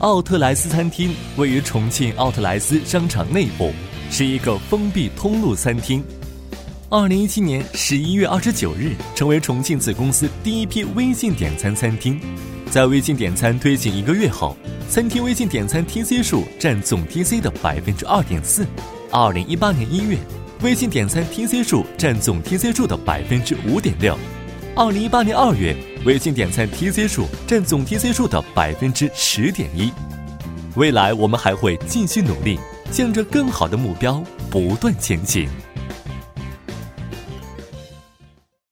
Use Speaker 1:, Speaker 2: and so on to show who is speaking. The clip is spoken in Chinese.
Speaker 1: 奥特莱斯餐厅位于重庆奥特莱斯商场内部，是一个封闭通路餐厅。2017年11月29日，成为重庆子公司第一批微信点餐餐厅。在微信点餐推行1个月后，餐厅微信点餐 TC 数占总 TC 的 2.4%。2018年1月，微信点餐 TC 数占总 TC 数的 5.6%。2018年2月，微信点餐 TC 数占总 TC 数的 10.1%。未来我们还会继续努力，向着更好的目标不断前行。